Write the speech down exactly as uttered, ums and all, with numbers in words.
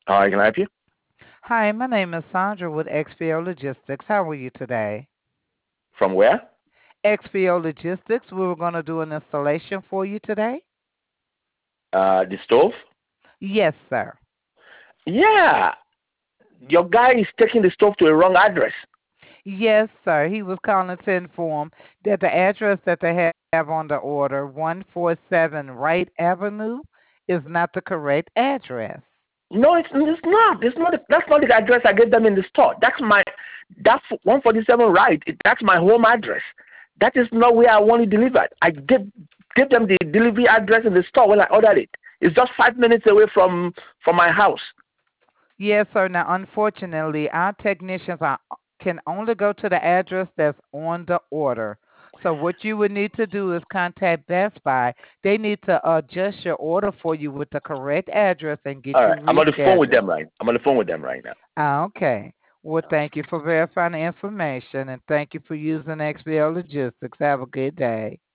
Hi, can I help you? Hi, my name is Sandra with X P O Logistics. How are you today? From where? X P O Logistics, we were going to do an installation for you today. Uh, the stove? Yes, sir. Yeah, your guy is taking the stove to a wrong address. Yes, sir. He was calling to inform that the address that they have on the order, one forty-seven Wright Avenue, is not the correct address. No, it's, it's not. It's not. That's not the address I gave them in the store. That's my. That's one forty-seven right. It, that's my home address. That is not where I want it delivered. I gave gave them the delivery address in the store when I ordered it. It's just five minutes away from from my house. Yes, sir. Now, unfortunately, our technicians are, can only go to the address that's on the order. So, what you would need to do is contact Best Buy. They need to adjust your order for you with the correct address and get All you right, I'm on the phone with them rescheduled. right. I'm on the phone with them right now. Ah, okay. Well, thank you for verifying the information and thank you for using X B O Logistics. Have a good day.